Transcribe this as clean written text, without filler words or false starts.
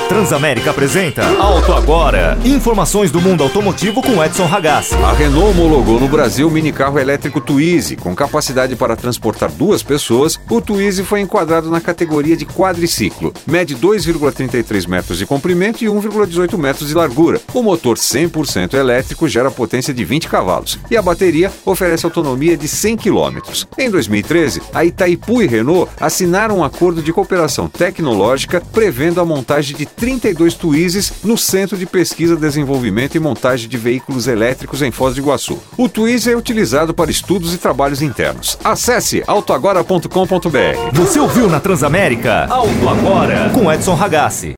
Transamérica apresenta Auto Agora. Informações do mundo automotivo com Edson Ragazzi. A Renault homologou no Brasil o minicarro elétrico Twizy. Com capacidade para transportar 2 pessoas, o Twizy foi enquadrado na categoria de quadriciclo. Mede 2,33 metros de comprimento e 1,18 metros de largura. O motor 100% elétrico gera potência de 20 cavalos e a bateria oferece autonomia de 100 km. Em 2013, a Itaipu e Renault assinaram um acordo de cooperação tecnológica prevendo a montagem de 32 Twizys no Centro de Pesquisa, Desenvolvimento e Montagem de Veículos Elétricos em Foz do Iguaçu. O Twizy é utilizado para estudos e trabalhos internos. Acesse autoagora.com.br. Você ouviu na Transamérica? Auto Agora com Edson Ragazzi.